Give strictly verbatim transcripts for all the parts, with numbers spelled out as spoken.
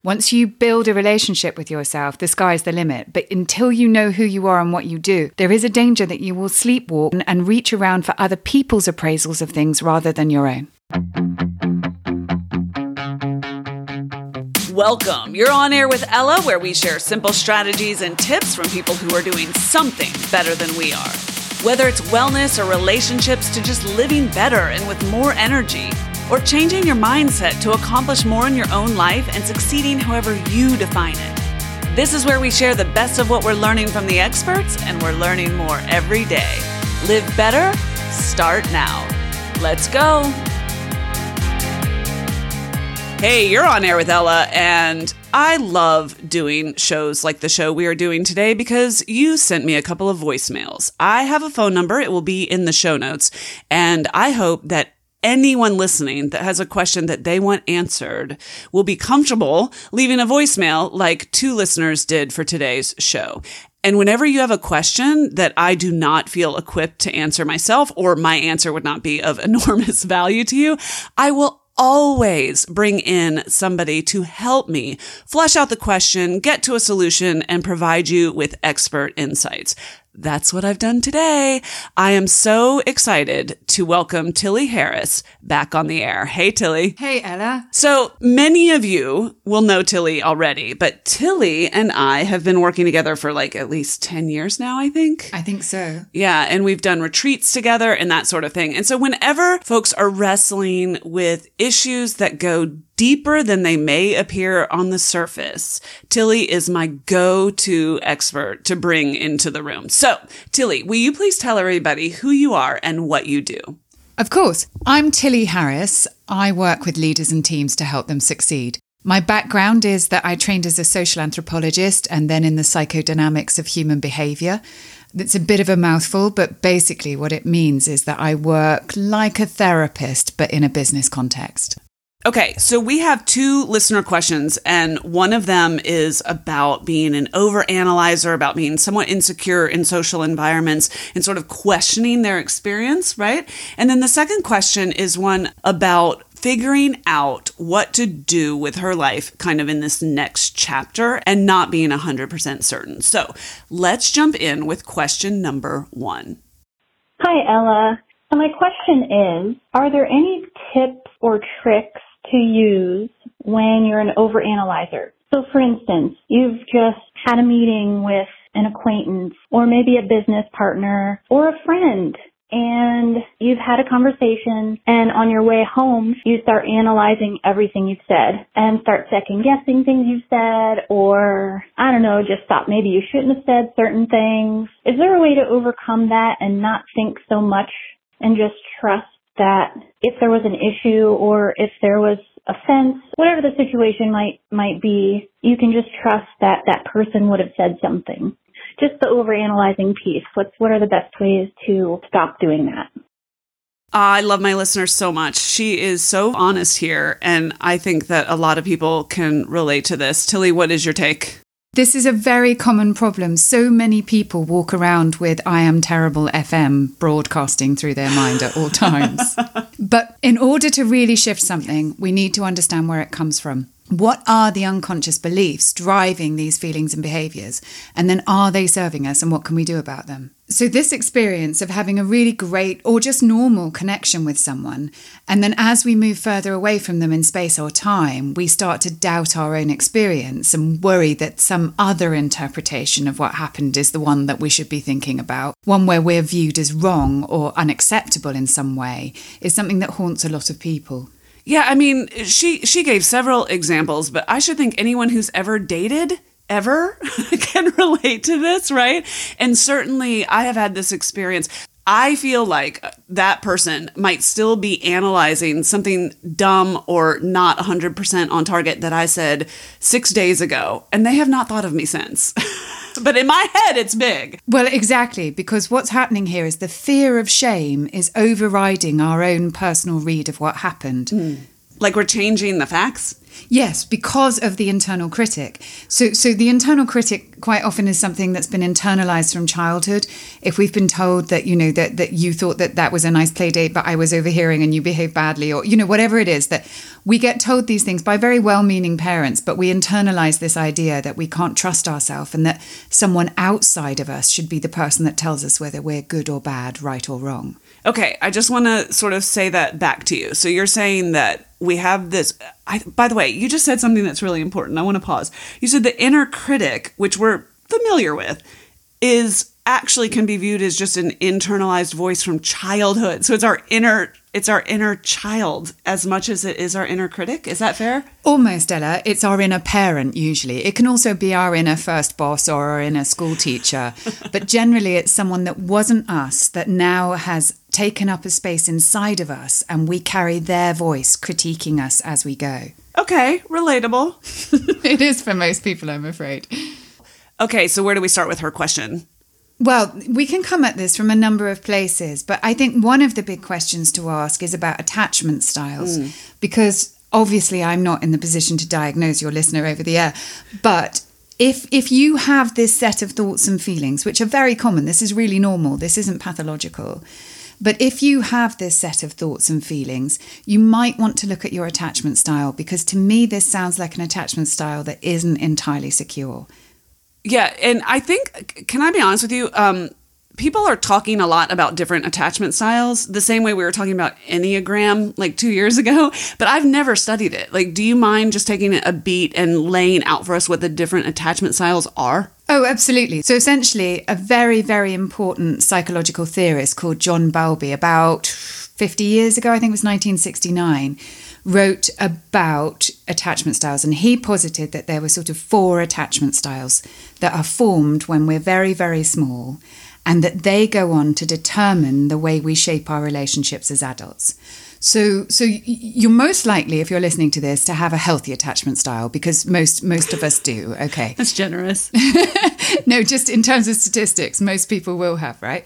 Once you build a relationship with yourself, the sky's the limit. But until you know who you are and what you do, there is a danger that you will sleepwalk and reach around for other people's appraisals of things rather than your own. Welcome. You're on air with Ella, where we share simple strategies and tips from people who are doing something better than we are. Whether it's wellness or relationships to just living better and with more energy, or changing your mindset to accomplish more in your own life and succeeding however you define it. This is where we share the best of what we're learning from the experts, and we're learning more every day. Live better, start now. Let's go. Hey, you're on air with Ella, and I love doing shows like the show we are doing today because you sent me a couple of voicemails. I have a phone number. It will be in the show notes, and I hope that anyone listening that has a question that they want answered will be comfortable leaving a voicemail like two listeners did for today's show. And whenever you have a question that I do not feel equipped to answer myself, or my answer would not be of enormous value to you, I will always bring in somebody to help me flesh out the question, get to a solution, and provide you with expert insights. That's what I've done today. I am so excited to welcome Tilly Harris back on the air. Hey, Tilly. Hey, Ella. So many of you will know Tilly already, but Tilly and I have been working together for like at least ten years now, I think. I think so. Yeah. And we've done retreats together and that sort of thing. And so whenever folks are wrestling with issues that go deeper than they may appear on the surface, Tilly is my go-to expert to bring into the room. So, Tilly, will you please tell everybody who you are and what you do? Of course. I'm Tilly Harris. I work with leaders and teams to help them succeed. My background is that I trained as a social anthropologist and then in the psychodynamics of human behavior. It's a bit of a mouthful, but basically what it means is that I work like a therapist, but in a business context. Okay, so we have two listener questions, and one of them is about being an overanalyzer, about being somewhat insecure in social environments and sort of questioning their experience, right? And then the second question is one about figuring out what to do with her life kind of in this next chapter and not being one hundred percent certain. So let's jump in with question number one. Hi, Ella. So my question is, are there any tips or tricks to use when you're an overanalyzer? So for instance, you've just had a meeting with an acquaintance or maybe a business partner or a friend, and you've had a conversation, and on your way home, you start analyzing everything you've said and start second guessing things you've said, or I don't know, just thought maybe you shouldn't have said certain things. Is there a way to overcome that and not think so much and just trust that if there was an issue or if there was offense, whatever the situation might might be, you can just trust that that person would have said something? Just the overanalyzing piece. What's what are the best ways to stop doing that? I love my listener so much. She is so honest here, and I think that a lot of people can relate to this. Tilly, what is your take? This is a very common problem. So many people walk around with I am terrible F M broadcasting through their mind at all times. But in order to really shift something, we need to understand where it comes from. What are the unconscious beliefs driving these feelings and behaviours? And then are they serving us, and what can we do about them? So this experience of having a really great or just normal connection with someone, and then as we move further away from them in space or time, we start to doubt our own experience and worry that some other interpretation of what happened is the one that we should be thinking about. One where we're viewed as wrong or unacceptable in some way is something that haunts a lot of people. Yeah, I mean, she she gave several examples, but I should think anyone who's ever dated, ever, can relate to this, right? And certainly I have had this experience. I feel like that person might still be analyzing something dumb or not one hundred percent on target that I said six days ago, and they have not thought of me since. But in my head, it's big. Well, exactly, because what's happening here is the fear of shame is overriding our own personal read of what happened. Mm. Like we're changing the facts? Yes, because of the internal critic. So so the internal critic quite often is something that's been internalized from childhood. If we've been told that, you know, that, that you thought that that was a nice play date, but I was overhearing and you behaved badly, or, you know, whatever it is, that we get told these things by very well-meaning parents, but we internalize this idea that we can't trust ourselves and that someone outside of us should be the person that tells us whether we're good or bad, right or wrong. Okay, I just want to sort of say that back to you. So you're saying that we have this, I, by the way, you just said something that's really important. I want to pause. You said the inner critic, which we're familiar with, is actually can be viewed as just an internalized voice from childhood. So it's our inner, it's our inner child as much as it is our inner critic. Is that fair? Almost, Ella. It's our inner parent, usually. It can also be our inner first boss or our inner school teacher. But generally, it's someone that wasn't us that now has taken up a space inside of us, and we carry their voice critiquing us as we go. Okay, relatable. It is for most people, I'm afraid. Okay, so where do we start with her question? Well, we can come at this from a number of places, but I think one of the big questions to ask is about attachment styles, mm. because obviously I'm not in the position to diagnose your listener over the air, but if if you have this set of thoughts and feelings, which are very common, this is really normal, this isn't pathological, but if you have this set of thoughts and feelings, you might want to look at your attachment style, because to me this sounds like an attachment style that isn't entirely secure. Yeah, and I think, can I be honest with you? Um, people are talking a lot about different attachment styles, the same way we were talking about Enneagram like two years ago, but I've never studied it. Like, do you mind just taking a beat and laying out for us what the different attachment styles are? Oh, absolutely. So essentially, a very, very important psychological theorist called John Bowlby, about fifty years ago, I think it was nineteen sixty-nine, wrote about attachment styles, and he posited that there were sort of four attachment styles that are formed when we're very, very small, and that they go on to determine the way we shape our relationships as adults. So so you're most likely, if you're listening to this, to have a healthy attachment style, because most most of us do, okay? That's generous. No, just in terms of statistics, most people will have, right?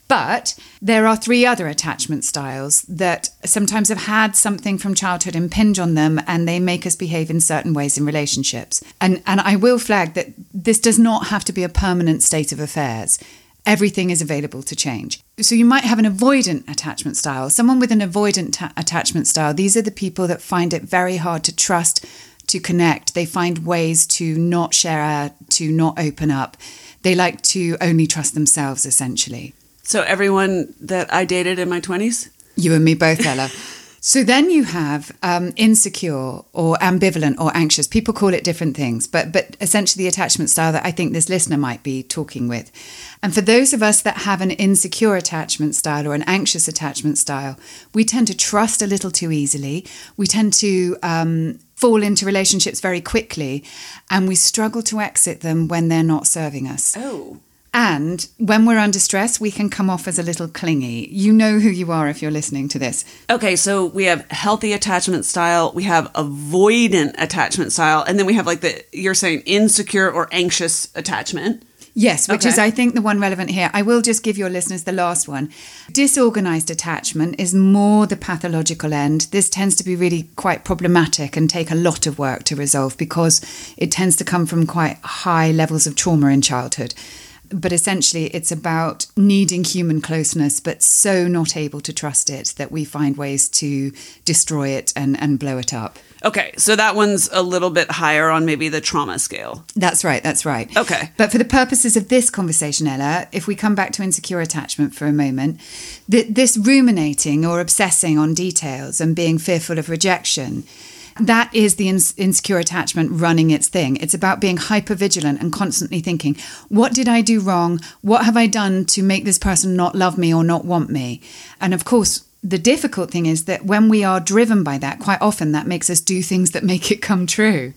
But there are three other attachment styles that sometimes have had something from childhood impinge on them, and they make us behave in certain ways in relationships. And and I will flag that this does not have to be a permanent state of affairs. Everything is available to change. So you might have an avoidant attachment style. Someone with an avoidant ta- attachment style, these are the people that find it very hard to trust, to connect. They find ways to not share, to not open up. They like to only trust themselves, essentially. So everyone that I dated in my twenties? You and me both, Ella. So then you have um, insecure or ambivalent or anxious. People call it different things, but but essentially the attachment style that I think this listener might be talking with. And for those of us that have an insecure attachment style or an anxious attachment style, we tend to trust a little too easily. We tend to um, fall into relationships very quickly, and we struggle to exit them when they're not serving us. Oh. And when we're under stress, we can come off as a little clingy. You know who you are if you're listening to this. Okay, so we have healthy attachment style, we have avoidant attachment style, and then we have like the, you're saying insecure or anxious attachment. Yes, which okay. is, I think, the one relevant here. I will just give your listeners the last one. Disorganized attachment is more the pathological end. This tends to be really quite problematic and take a lot of work to resolve, because it tends to come from quite high levels of trauma in childhood. But essentially, it's about needing human closeness, but so not able to trust it that we find ways to destroy it and, and blow it up. Okay, so that one's a little bit higher on maybe the trauma scale. That's right, that's right. Okay. But for the purposes of this conversation, Ella, if we come back to insecure attachment for a moment, th- this ruminating or obsessing on details and being fearful of rejection, that is the in- insecure attachment running its thing. It's about being hypervigilant and constantly thinking, what did I do wrong? What have I done to make this person not love me or not want me? And of course, the difficult thing is that when we are driven by that, quite often that makes us do things that make it come true.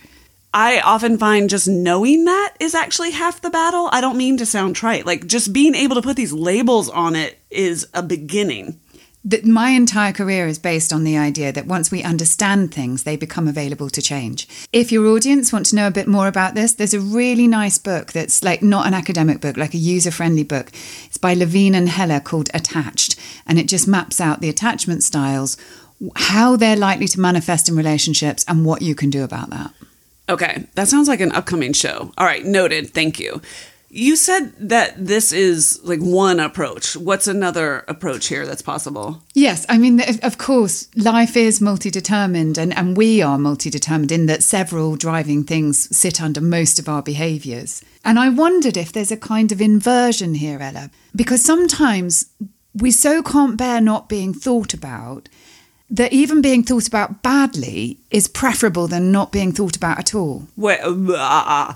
I often find just knowing that is actually half the battle. I don't mean to sound trite. Like, just being able to put these labels on it is a beginning. That my entire career is based on the idea that once we understand things, they become available to change. If your audience want to know a bit more about this, there's a really nice book that's like not an academic book, like a user-friendly book. It's by Levine and Heller called Attached, and it just maps out the attachment styles, how they're likely to manifest in relationships and what you can do about that. Okay, that sounds like an upcoming show. All right, noted. Thank you. You said that this is like one approach. What's another approach here that's possible? Yes, I mean, of course, life is multi-determined and, and we are multi-determined in that several driving things sit under most of our behaviours. And I wondered if there's a kind of inversion here, Ella, because sometimes we so can't bear not being thought about that even being thought about badly is preferable than not being thought about at all. Wait, uh,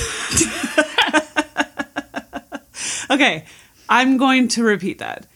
okay, I'm going to repeat that.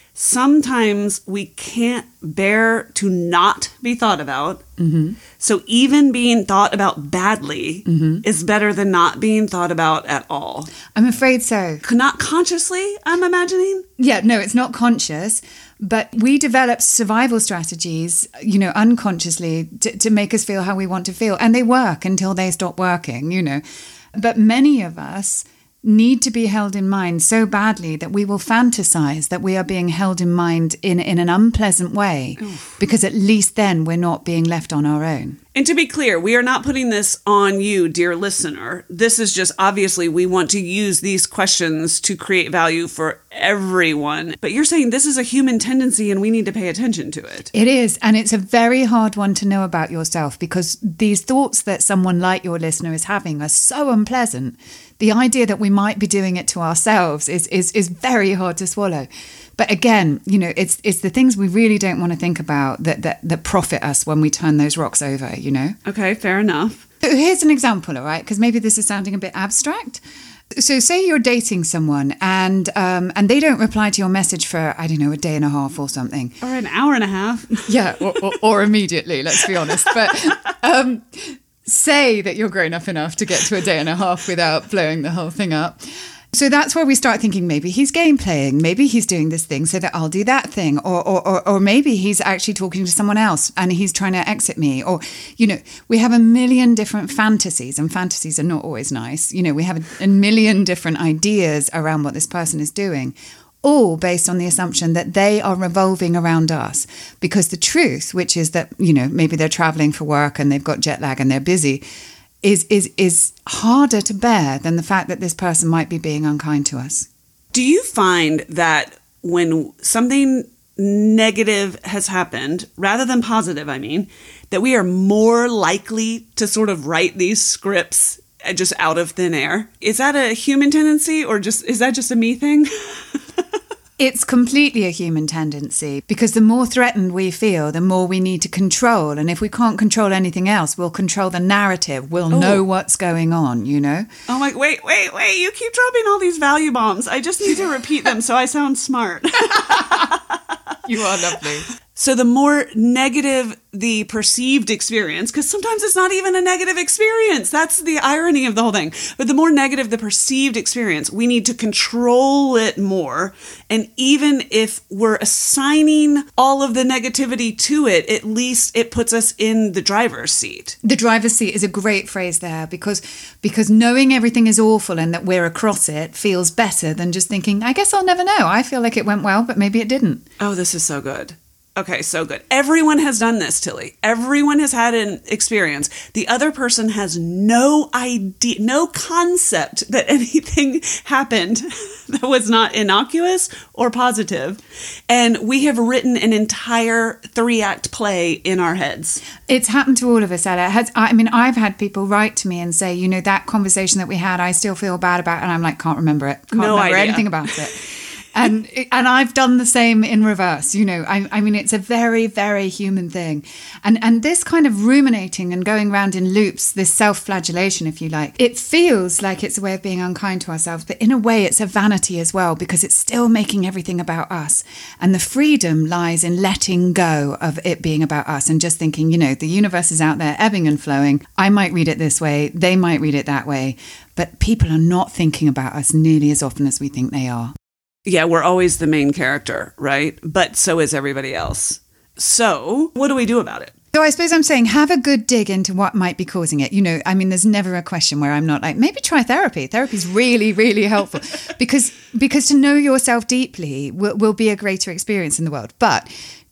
Sometimes we can't bear to not be thought about. Mm-hmm. So even being thought about badly mm-hmm. is better than not being thought about at all. I'm afraid so. Not consciously, I'm imagining? Yeah, no, it's not conscious. But we develop survival strategies, you know, unconsciously to, to make us feel how we want to feel. And they work until they stop working, you know. But many of us need to be held in mind so badly that we will fantasize that we are being held in mind in, in an unpleasant way, Oof. Because at least then we're not being left on our own. And to be clear, we are not putting this on you, dear listener. This is just obviously we want to use these questions to create value for everyone. But you're saying this is a human tendency and we need to pay attention to it. It is. And it's a very hard one to know about yourself because these thoughts that someone like your listener is having are so unpleasant. The idea that we might be doing it to ourselves is is is very hard to swallow. But again, you know, it's it's the things we really don't want to think about that that, that profit us when we turn those rocks over, you know? Okay, fair enough. So here's an example, all right? Because maybe this is sounding a bit abstract. So say you're dating someone and um, and they don't reply to your message for, I don't know, a day and a half or something. Or an hour and a half. Yeah, or, or, or immediately, let's be honest. But um, say that you're grown up enough to get to a day and a half without blowing the whole thing up. So that's where we start thinking maybe he's game playing, maybe he's doing this thing so that I'll do that thing, or, or or or maybe he's actually talking to someone else and he's trying to exit me, or, you know, we have a million different fantasies, and fantasies are not always nice. You know, we have a, a million different ideas around what this person is doing, all based on the assumption that they are revolving around us. Because the truth, which is that, you know, maybe they're traveling for work and they've got jet lag and they're busy, is is is harder to bear than the fact that this person might be being unkind to us. Do you find that when something negative has happened, rather than positive, I mean, that we are more likely to sort of write these scripts just out of thin air? Is that a human tendency, or just is that just a me thing? It's completely a human tendency, because the more threatened we feel, the more we need to control. And if we can't control anything else, we'll control the narrative. We'll oh. know what's going on, you know? Oh my, wait, wait, wait. You keep dropping all these value bombs. I just need to repeat them so I sound smart. You are lovely. So the more negative the perceived experience, because sometimes it's not even a negative experience. That's the irony of the whole thing. But the more negative the perceived experience, we need to control it more. And even if we're assigning all of the negativity to it, at least it puts us in the driver's seat. The driver's seat is a great phrase there, because because knowing everything is awful and that we're across it feels better than just thinking, I guess I'll never know. I feel like it went well, but maybe it didn't. Oh, this is so good. Okay, so good. Everyone has done this, Tilly. Everyone has had an experience. The other person has no idea, no concept that anything happened that was not innocuous or positive. And we have written an entire three-act play in our heads. It's happened to all of us, Ella. Has, I mean, I've had people write to me and say, you know, that conversation that we had, I still feel bad about, and I'm like, can't remember it. Can't no remember idea. anything about it. And and I've done the same in reverse, you know. I, I mean, it's a very, very human thing. And and this kind of ruminating and going round in loops, this self-flagellation, if you like, it feels like it's a way of being unkind to ourselves. But in a way, it's a vanity as well, because it's still making everything about us. And the freedom lies in letting go of it being about us and just thinking, you know, the universe is out there ebbing and flowing. I might read it this way. They might read it that way. But people are not thinking about us nearly as often as we think they are. Yeah, we're always the main character, right? But so is everybody else. So what do we do about it? So I suppose I'm saying have a good dig into what might be causing it. You know, I mean, there's never a question where I'm not like, maybe try therapy. Therapy is really, really helpful because because to know yourself deeply will, will be a greater experience in the world. But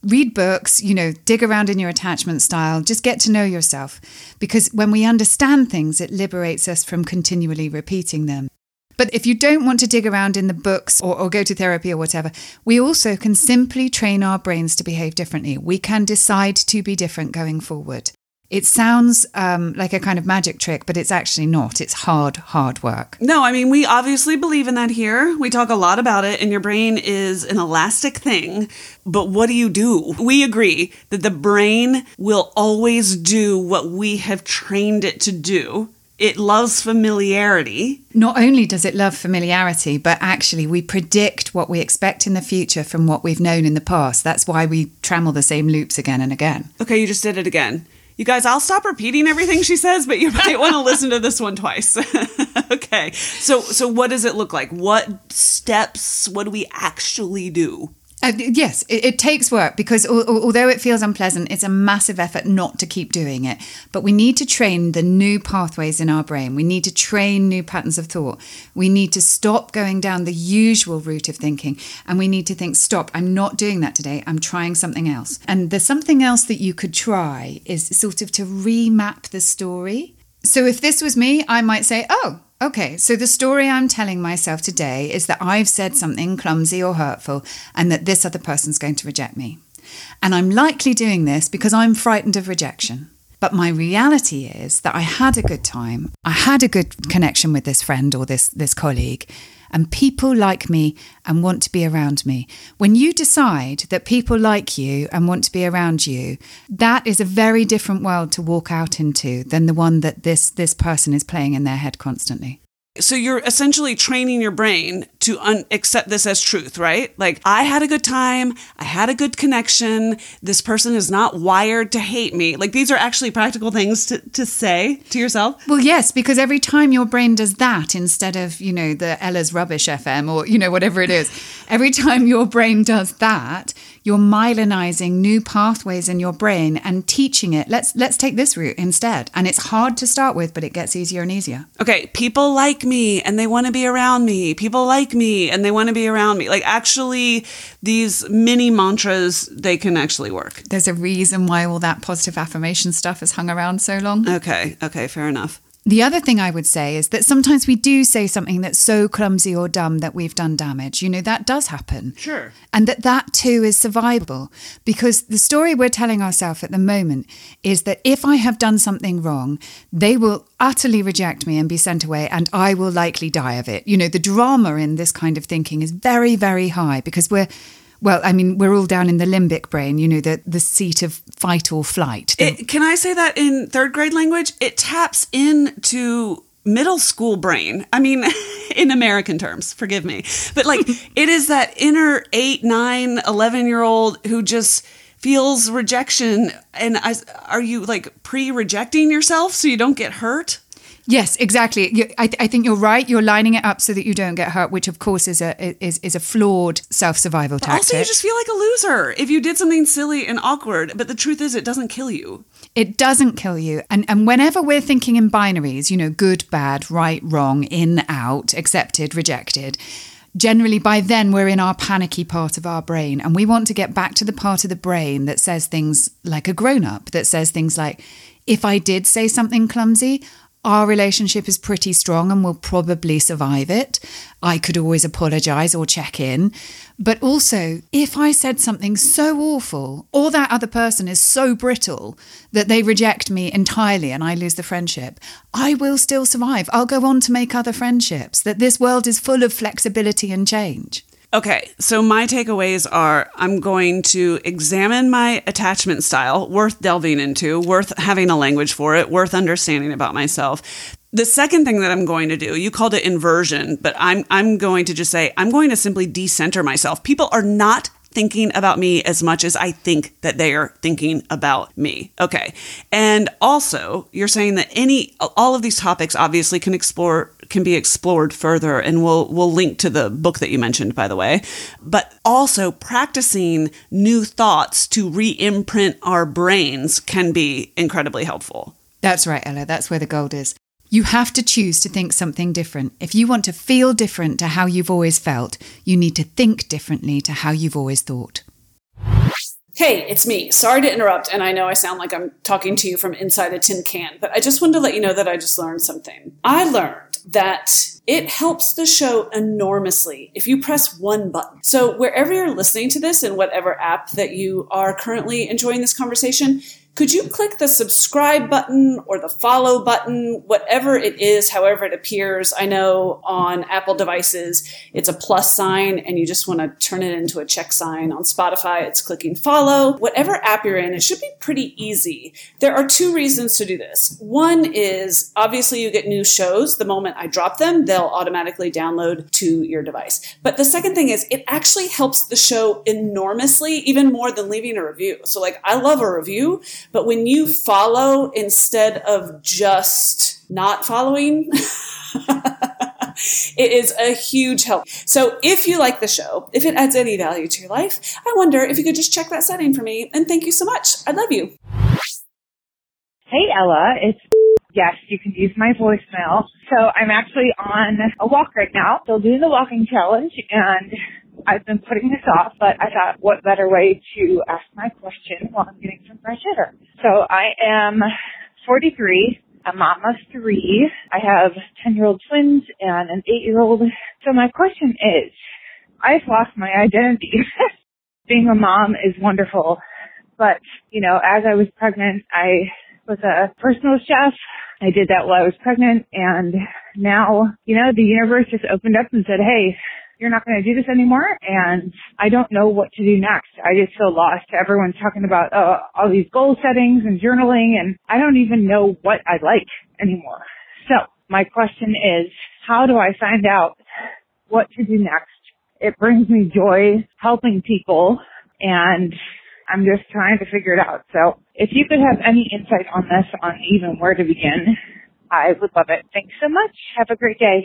read books, you know, dig around in your attachment style, just get to know yourself. Because when we understand things, it liberates us from continually repeating them. But if you don't want to dig around in the books or, or go to therapy or whatever, we also can simply train our brains to behave differently. We can decide to be different going forward. It sounds um, like a kind of magic trick, but it's actually not. It's hard, hard work. No, I mean, we obviously believe in that here. We talk a lot about it, and your brain is an elastic thing. But what do you do? We agree that the brain will always do what we have trained it to do. It loves familiarity. Not only does it love familiarity, but actually we predict what we expect in the future from what we've known in the past. That's why we trammel the same loops again and again. Okay, you just did it again. You guys, I'll stop repeating everything she says, but you might want to listen to this one twice. Okay, so so what does it look like? What steps, what do we actually do? Uh, yes, it, it takes work because al- although it feels unpleasant, it's a massive effort not to keep doing it. But we need to train the new pathways in our brain. We need to train new patterns of thought. We need to stop going down the usual route of thinking. And we need to think, stop, I'm not doing that today. I'm trying something else. And there's something else that you could try is sort of to remap the story. So if this was me, I might say, oh, okay, so the story I'm telling myself today is that I've said something clumsy or hurtful and that this other person's going to reject me. And I'm likely doing this because I'm frightened of rejection. But my reality is that I had a good time. I had a good connection with this friend or this, this colleague. And people like me and want to be around me. When you decide that people like you and want to be around you, that is a very different world to walk out into than the one that this this person is playing in their head constantly. So you're essentially training your brain to un- accept this as truth, right? Like, I had a good time. I had a good connection. This person is not wired to hate me. Like, these are actually practical things to, to say to yourself. Well, yes, because every time your brain does that instead of, you know, the Ella's Rubbish F M or, you know, whatever it is, every time your brain does that, you're myelinizing new pathways in your brain and teaching it. Let's let's take this route instead. And it's hard to start with, but it gets easier and easier. Okay, people like me and they want to be around me. People like me and they want to be around me. Like, actually, these mini mantras, they can actually work. There's a reason why all that positive affirmation stuff has hung around so long. Okay, okay, fair enough. The other thing I would say is that sometimes we do say something that's so clumsy or dumb that we've done damage. You know, that does happen. Sure. And that that too is survivable, because the story we're telling ourselves at the moment is that if I have done something wrong, they will utterly reject me and be sent away and I will likely die of it. You know, the drama in this kind of thinking is very, very high because we're Well, I mean, we're all down in the limbic brain, you know, the, the seat of fight or flight. The- It, can I say that in third grade language? It taps into middle school brain. I mean, in American terms, forgive me. But like, it is that inner eight, nine, eleven-year-old who just feels rejection. And I, are you like pre-rejecting yourself so you don't get hurt? Yes, exactly. You, I, I think you're right. You're lining it up so that you don't get hurt, which of course is a is is a flawed self-survival But tactic. also, you just feel like a loser if you did something silly and awkward. But the truth is, it doesn't kill you. It doesn't kill you. And and whenever we're thinking in binaries, you know, good, bad, right, wrong, in, out, accepted, rejected, generally by then we're in our panicky part of our brain. And we want to get back to the part of the brain that says things like a grown-up, that says things like, if I did say something clumsy, our relationship is pretty strong and we'll probably survive it. I could always apologise or check in. But also, if I said something so awful or that other person is so brittle that they reject me entirely and I lose the friendship, I will still survive. I'll go on to make other friendships, that this world is full of flexibility and change. Okay, so my takeaways are I'm going to examine my attachment style, worth delving into, worth having a language for it, worth understanding about myself. The second thing that I'm going to do, you called it inversion, but I'm I'm going to just say, I'm going to simply decenter myself. People are not thinking about me as much as I think that they are thinking about me. Okay. And also, you're saying that any all of these topics obviously can explore can be explored further, and we'll we'll link to the book that you mentioned, by the way. But also practicing new thoughts to re-imprint our brains can be incredibly helpful. That's right, Ella. That's where the gold is. You have to choose to think something different. If you want to feel different to how you've always felt, you need to think differently to how you've always thought. Hey, it's me. Sorry to interrupt, and I know I sound like I'm talking to you from inside a tin can, but I just wanted to let you know that I just learned something. I learned that it helps the show enormously if you press one button. So wherever you're listening to this, in whatever app that you are currently enjoying this conversation, could you click the subscribe button or the follow button, whatever it is, however it appears? I know on Apple devices, it's a plus sign and you just want to turn it into a check sign. On Spotify, it's clicking follow. Whatever app you're in, it should be pretty easy. There are two reasons to do this. One is obviously you get new shows. The moment I drop them, they'll automatically download to your device. But the second thing is it actually helps the show enormously, even more than leaving a review. So like I love a review, but when you follow instead of just not following, it is a huge help. So if you like the show, if it adds any value to your life, I wonder if you could just check that setting for me. And thank you so much. I love you. Hey, Ella. It's yes, you can use my voicemail. So I'm actually on a walk right now. Still doing the walking challenge, and I've been putting this off, but I thought what better way to ask my question while I'm getting some fresh air. So I am forty-three, a mom of three. I have ten-year-old twins and an eight-year-old. So my question is, I've lost my identity. Being a mom is wonderful, but, you know, as I was pregnant, I was a personal chef. I did that while I was pregnant, and now, you know, the universe just opened up and said, hey, you're not going to do this anymore, and I don't know what to do next. I just feel lost. Everyone's talking about uh, all these goal settings and journaling, and I don't even know what I like anymore. So my question is, how do I find out what to do next? It brings me joy helping people, and I'm just trying to figure it out. So if you could have any insight on this, on even where to begin, I would love it. Thanks so much. Have a great day.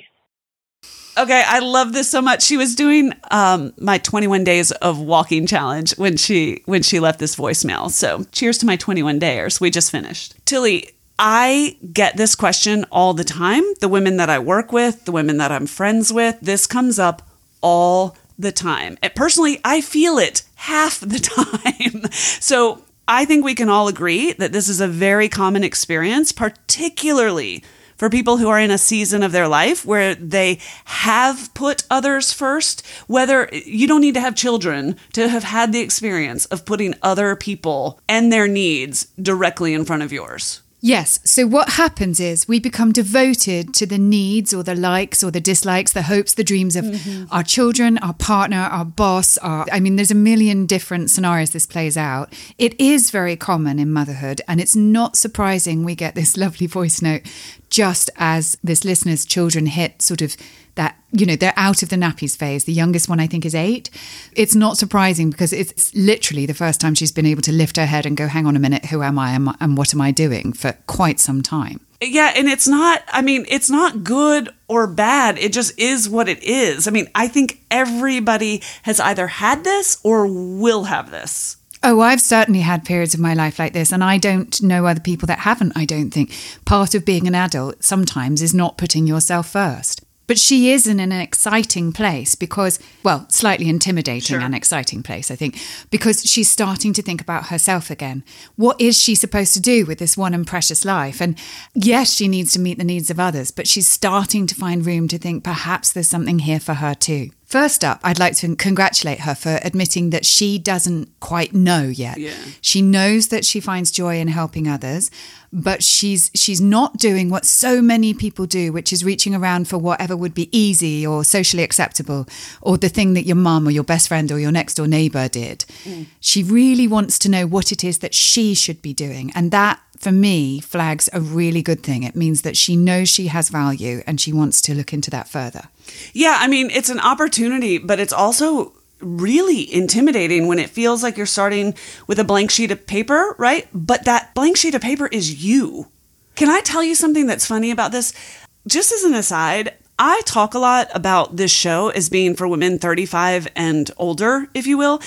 Okay, I love this so much. She was doing um, my twenty-one days of walking challenge when she when she left this voicemail. So cheers to my twenty-one dayers. We just finished. Tilly, I get this question all the time. The women that I work with, the women that I'm friends with, this comes up all the time. And personally, I feel it half the time. So I think we can all agree that this is a very common experience, particularly for people who are in a season of their life where they have put others first. Whether you don't need to have children to have had the experience of putting other people and their needs directly in front of yours. Yes. So what happens is we become devoted to the needs or the likes or the dislikes, the hopes, the dreams of mm-hmm. our children, our partner, our boss. Our, I mean, there's a million different scenarios this plays out. It is very common in motherhood, and it's not surprising we get this lovely voice note just as this listener's children hit sort of that, you know, they're out of the nappies phase. The youngest one, I think, is eight. It's not surprising because it's literally the first time she's been able to lift her head and go, hang on a minute, who am I and what am I doing for quite some time. Yeah, and it's not, I mean, it's not good or bad. It just is what it is. I mean, I think everybody has either had this or will have this. Oh, I've certainly had periods of my life like this, and I don't know other people that haven't, I don't think. Part of being an adult sometimes is not putting yourself first. But she is in an exciting place because, well, slightly intimidating sure. and exciting place, I think, because she's starting to think about herself again. What is she supposed to do with this one and precious life? And yes, she needs to meet the needs of others, but she's starting to find room to think perhaps there's something here for her too. First up, I'd like to congratulate her for admitting that she doesn't quite know yet. Yeah. She knows that she finds joy in helping others, but she's she's not doing what so many people do, which is reaching around for whatever would be easy or socially acceptable, or the thing that your mum or your best friend or your next door neighbour did. Mm. She really wants to know what it is that she should be doing. And that, for me, flags a really good thing. It means that she knows she has value and she wants to look into that further. Yeah, I mean, it's an opportunity, but it's also really intimidating when it feels like you're starting with a blank sheet of paper, right? But that blank sheet of paper is you. Can I tell you something that's funny about this? Just as an aside, I talk a lot about this show as being for women thirty-five and older, if you will.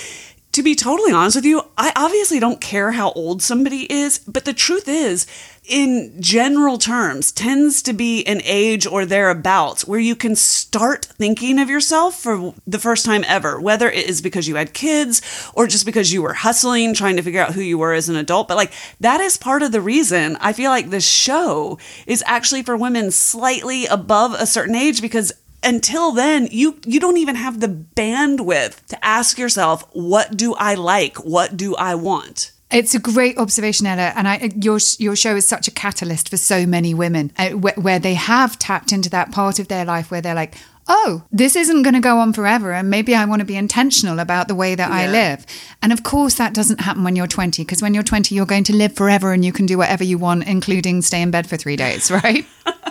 To be totally honest with you, I obviously don't care how old somebody is, but the truth is, in general terms, tends to be an age or thereabouts where you can start thinking of yourself for the first time ever, whether it is because you had kids or just because you were hustling, trying to figure out who you were as an adult. But like, that is part of the reason I feel like this show is actually for women slightly above a certain age, because until then, you you don't even have the bandwidth to ask yourself, what do I like? What do I want? It's a great observation, Ella, and I, your your show is such a catalyst for so many women uh, where, where they have tapped into that part of their life where they're like, oh, this isn't going to go on forever, and maybe I want to be intentional about the way that yeah. I live. And of course, that doesn't happen when you're twenty, because when you're twenty, you're going to live forever and you can do whatever you want, including stay in bed for three days, right?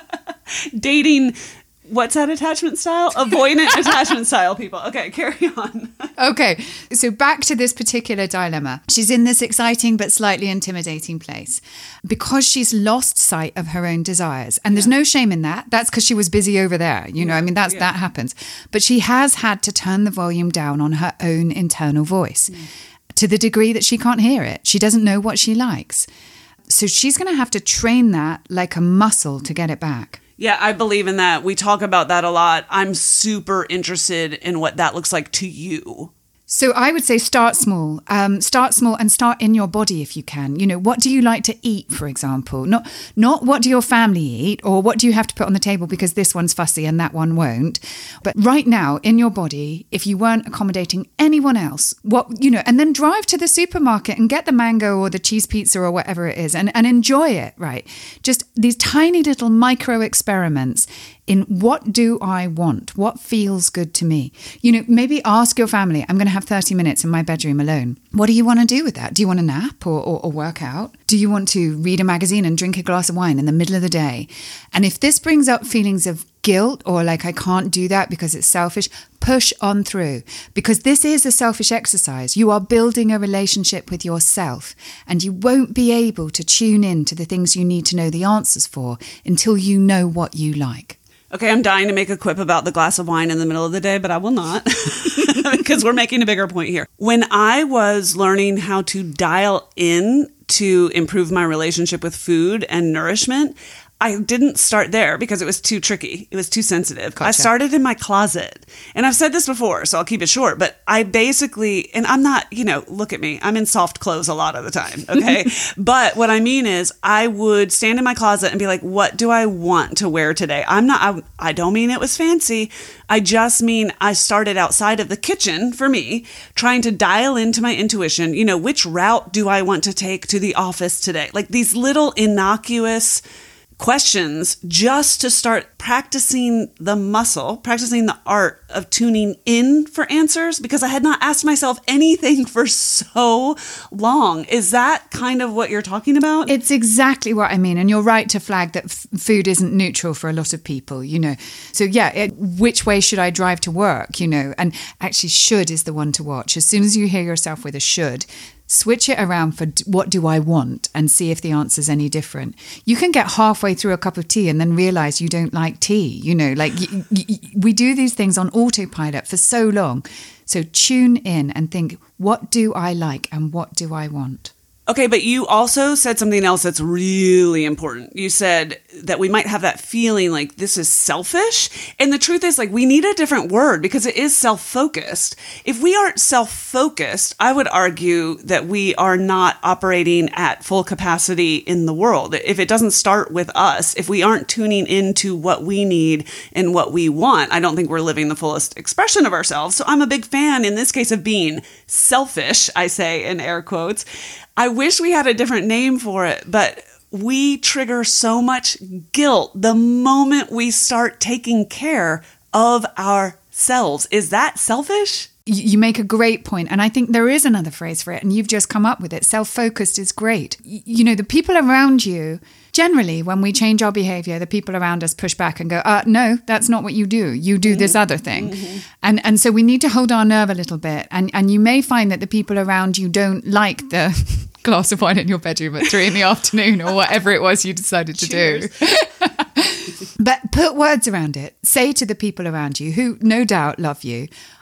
Dating... What's that attachment style? Avoidant attachment style people. Okay, carry on. Okay, so back to this particular dilemma. She's in this exciting but slightly intimidating place because she's lost sight of her own desires. And there's yeah. no shame in that. That's because she was busy over there. You know, yeah. I mean, that's yeah. that happens. But she has had to turn the volume down on her own internal voice mm. to the degree that she can't hear it. She doesn't know what she likes. So she's going to have to train that like a muscle to get it back. Yeah, I believe in that. We talk about that a lot. I'm super interested in what that looks like to you. So I would say start small. Um, start small and start in your body if you can. You know, what do you like to eat, for example? Not not what do your family eat or what do you have to put on the table because this one's fussy and that one won't. But right now, in your body, if you weren't accommodating anyone else, what, you know, and then drive to the supermarket and get the mango or the cheese pizza or whatever it is and, and enjoy it, right? Just these tiny little micro experiments in what do I want? What feels good to me? You know, maybe ask your family, I'm going to have thirty minutes in my bedroom alone. What do you want to do with that? Do you want to nap or, or, or work out? Do you want to read a magazine and drink a glass of wine in the middle of the day? And if this brings up feelings of guilt or like I can't do that because it's selfish, push on through, because this is a selfish exercise. You are building a relationship with yourself and you won't be able to tune in to the things you need to know the answers for until you know what you like. Okay, I'm dying to make a quip about the glass of wine in the middle of the day, but I will not because we're making a bigger point here. When I was learning how to dial in to improve my relationship with food and nourishment, I didn't start there because it was too tricky. It was too sensitive. Gotcha. I started in my closet. And I've said this before, so I'll keep it short. But I basically, and I'm not, you know, look at me. I'm in soft clothes a lot of the time, okay? But what I mean is I would stand in my closet and be like, what do I want to wear today? I'm not, I, I don't mean it was fancy. I just mean I started outside of the kitchen for me, trying to dial into my intuition. You know, which route do I want to take to the office today? Like these little innocuous questions just to start practicing the muscle, practicing the art of tuning in for answers, because I had not asked myself anything for so long. Is that kind of what you're talking about? It's exactly what I mean. And you're right to flag that f- food isn't neutral for a lot of people, you know. So yeah, it, which way should I drive to work, you know? And actually should is the one to watch. As soon as you hear yourself with a should, switch it around for what do I want and see if the answer's any different. You can get halfway through a cup of tea and then realize you don't like tea. You know, like y- y- we do these things on autopilot for so long. So tune in and think, what do I like and what do I want? Okay, but you also said something else that's really important. You said that we might have that feeling like this is selfish. And the truth is, like, we need a different word because it is self-focused. If we aren't self-focused, I would argue that we are not operating at full capacity in the world. If it doesn't start with us, if we aren't tuning into what we need and what we want, I don't think we're living the fullest expression of ourselves. So I'm a big fan, in this case, of being selfish, I say in air quotes. I wish we had a different name for it, but we trigger so much guilt the moment we start taking care of ourselves. Is that selfish? You make a great point, and I think there is another phrase for it, and you've just come up with it. Self-focused is great. You know, the people around you, generally, when we change our behavior, the people around us push back and go, uh, no, that's not what you do. You do mm-hmm. this other thing. Mm-hmm. And and so we need to hold our nerve a little bit. And, and you may find that the people around you don't like the glass of wine in your bedroom at three in the afternoon or whatever it was you decided to Cheers. do. But put words around it. Say to the people around you who no doubt love you,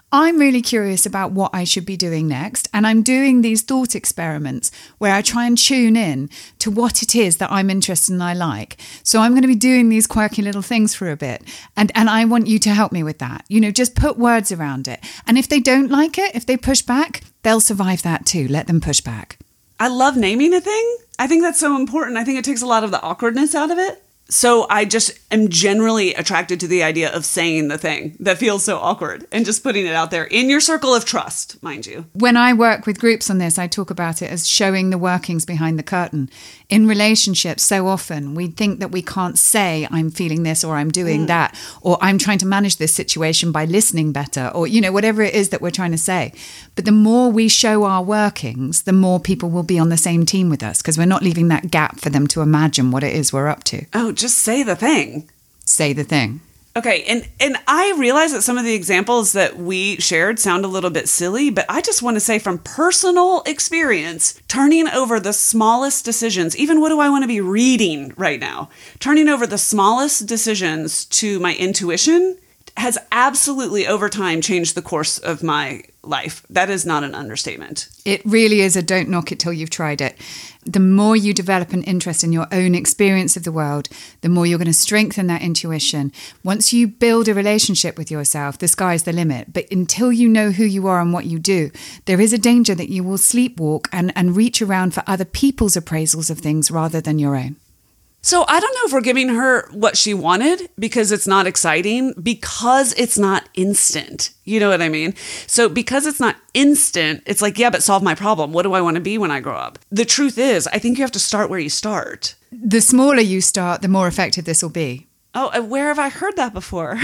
I'm really curious about what I should be doing next. And I'm doing these thought experiments where I try and tune in to what it is that I'm interested in and I like. So I'm going to be doing these quirky little things for a bit. And, and I want you to help me with that. You know, just put words around it. And if they don't like it, if they push back, they'll survive that too. Let them push back. I love naming a thing. I think that's so important. I think it takes a lot of the awkwardness out of it. So I just am generally attracted to the idea of saying the thing that feels so awkward and just putting it out there in your circle of trust, mind you. When I work with groups on this, I talk about it as showing the workings behind the curtain. In relationships, so often we think that we can't say I'm feeling this or I'm doing mm. that, or I'm trying to manage this situation by listening better, or, you know, whatever it is that we're trying to say. But the more we show our workings, the more people will be on the same team with us because we're not leaving that gap for them to imagine what it is we're up to. Oh, just say the thing. Say the thing. Okay, and, and I realize that some of the examples that we shared sound a little bit silly, but I just want to say from personal experience, turning over the smallest decisions, even what do I want to be reading right now, turning over the smallest decisions to my intuition has absolutely over time changed the course of my life. That is not an understatement. It really is a don't knock it till you've tried it. The more you develop an interest in your own experience of the world, the more you're going to strengthen that intuition. Once you build a relationship with yourself, the sky's the limit. But until you know who you are and what you do, there is a danger that you will sleepwalk and, and reach around for other people's appraisals of things rather than your own. So I don't know if we're giving her what she wanted because it's not exciting, because it's not instant. You know what I mean? So because it's not instant, it's like, yeah, but solve my problem. What do I want to be when I grow up? The truth is, I think you have to start where you start. The smaller you start, the more effective this will be. Oh, where have I heard that before?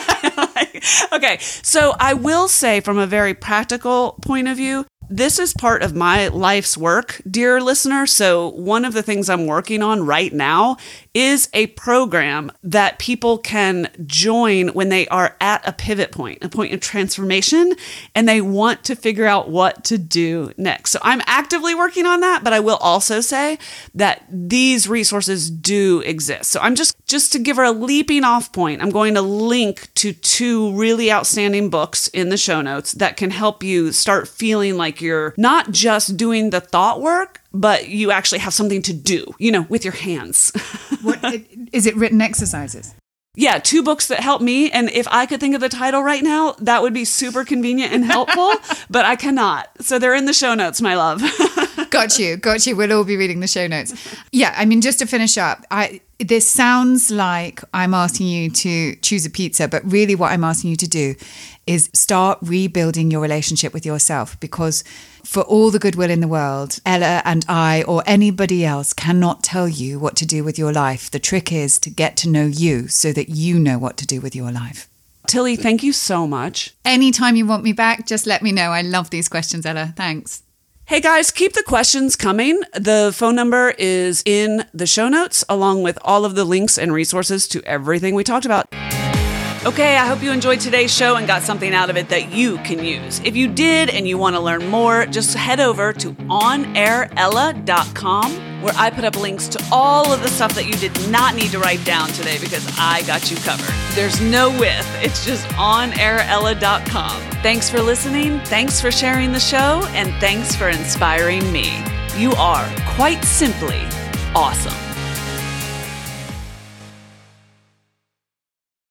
Okay, so I will say from a very practical point of view, this is part of my life's work, dear listener. So one of the things I'm working on right now is a program that people can join when they are at a pivot point, a point of transformation, and they want to figure out what to do next. So I'm actively working on that, but I will also say that these resources do exist. So I'm just, just to give her a leaping off point, I'm going to link to two really outstanding books in the show notes that can help you start feeling like you're not just doing the thought work, but you actually have something to do, you know, with your hands. What, is it written exercises? Yeah, two books that help me. And if I could think of the title right now, that would be super convenient and helpful, but I cannot. So they're in the show notes, my love. Got you. Got you. We'll all be reading the show notes. Yeah, I mean, just to finish up, I this sounds like I'm asking you to choose a pizza, but really what I'm asking you to do is start rebuilding your relationship with yourself, because for all the goodwill in the world, Ella and I or anybody else cannot tell you what to do with your life. The trick is to get to know you so that you know what to do with your life. Tilly, thank you so much. Anytime you want me back, just let me know. I love these questions, Ella. Thanks. Hey guys, keep the questions coming. The phone number is in the show notes, along with all of the links and resources to everything we talked about. Okay, I hope you enjoyed today's show and got something out of it that you can use. If you did and you want to learn more, just head over to on air ella dot com, where I put up links to all of the stuff that you did not need to write down today because I got you covered. There's no with. It's just on air ella dot com. Thanks for listening, thanks for sharing the show, and thanks for inspiring me. You are, quite simply, awesome.